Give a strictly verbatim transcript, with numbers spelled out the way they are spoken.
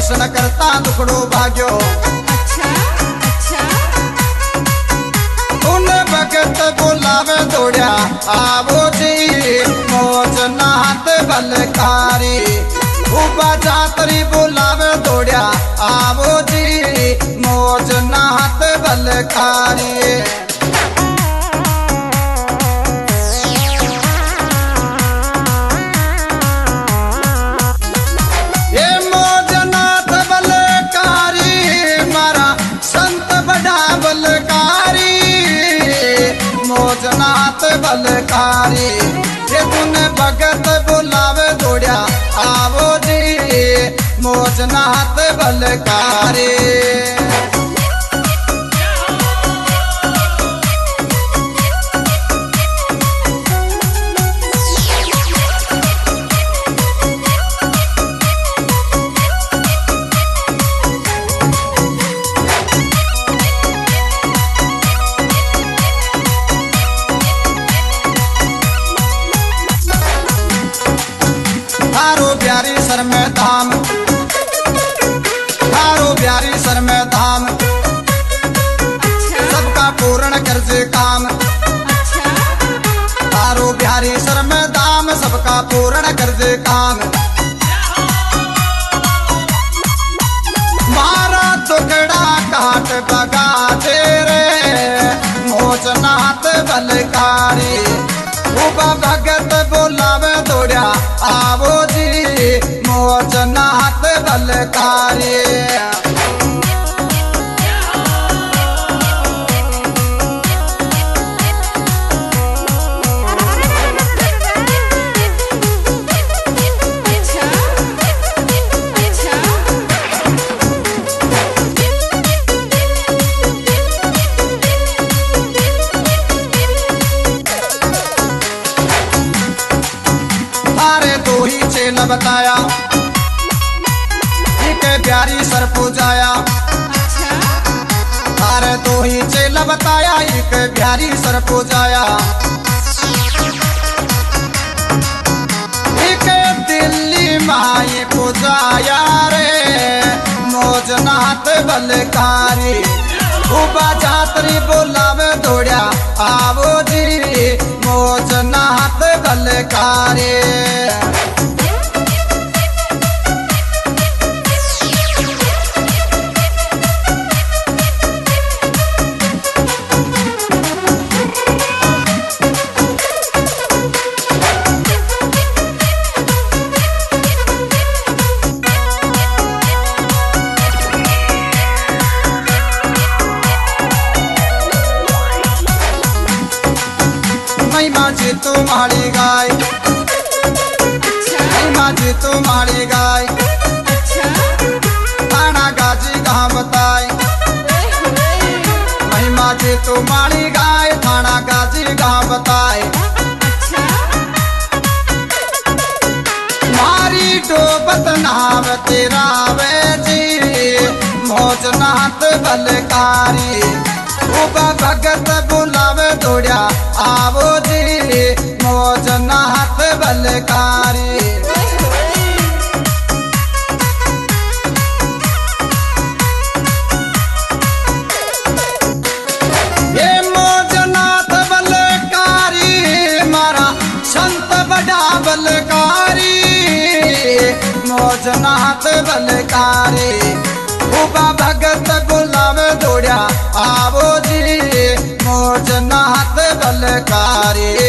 दर्शन करता दुखड़ो भाग्यो। अच्छा अच्छा उन्हें भगत बुलावे दौड़िया आवो जी मौज नाथ बलकारी। उबा जातरी बुलावे दौड़िया आवो जी मौज नाथ बलकारी। ये मौज नाथ बलकारी मारा संत बड़ा बलकारी। मौज नाथ बलकारी ये तूने भगत बुलावे दौड़िया आवो जी मौज नाथ बलकारी। थारो प्यारी सर में धाम, थारो प्यारी सर में धाम, सबका पूर्ण कर जे काम। अच्छा थारो प्यारी सर में धाम सबका पूर्ण कर जे काम। मारा टुकड़ा काट बगा दे रे मौज नाथ बलकारी। उबा भगत बुलावे दौड़िया आवो जी मौज नाथ बलकारी। अच्छा अच्छा थारे दो ही चेला बताया एक प्यारी सर पूजाया। अच्छा थारे दो ही चेला बताया एक प्यारी सर पूजाया। एक दिल्ली माई पूजाया रे मौज नाथ बलकारी। उबा जातरी बुलावे दौड़िया आवो जी मौज नाथ बलकारी। महिमा जी तुम्हारी गाय, महिमा जी तुम्हारी गाय। अच्छा थाना गाजी कहाँ बताए महिमा जी तुम्हारी गाय। थाना गाजी कहाँ बताए अच्छा मारी डोबत नाव तेरा वे जी मौज नाथ बलकारी। उबा भगत बुलावे दौड़िया आवो जी मौज नाथ बलकारी। ये मौज नाथ बलकारी मारा संत बड़ा बलकारी। मौज नाथ बलकारी उबा भगत बुलावे दौड़िया आवो जी मौज नाथ बलकारी।